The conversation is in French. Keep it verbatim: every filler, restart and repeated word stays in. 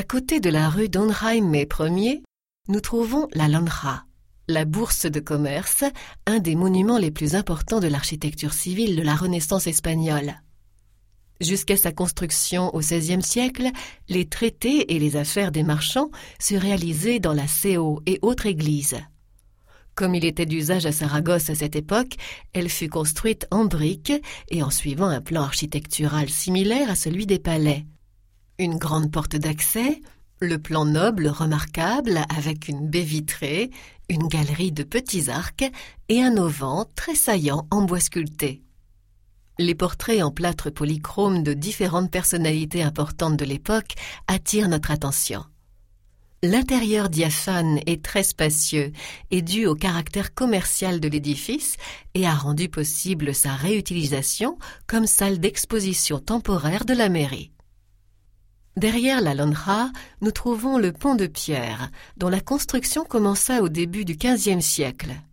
À côté de la rue Don Jaime Ier, nous trouvons la Lonja, la bourse de commerce, un des monuments les plus importants de l'architecture civile de la Renaissance espagnole. Jusqu'à sa construction au seizième siècle, les traités et les affaires des marchands se réalisaient dans la Seu et autres églises. Comme il était d'usage à Saragosse à cette époque, elle fut construite en briques et en suivant un plan architectural similaire à celui des palais. Une grande porte d'accès, le plan noble remarquable avec une baie vitrée, une galerie de petits arcs et un auvent très saillant en bois sculpté. Les portraits en plâtre polychrome de différentes personnalités importantes de l'époque attirent notre attention. L'intérieur diaphane et très spacieux est dû au caractère commercial de l'édifice et a rendu possible sa réutilisation comme salle d'exposition temporaire de la mairie. Derrière la Lonja, nous trouvons le pont de pierre, dont la construction commença au début du quinzième siècle.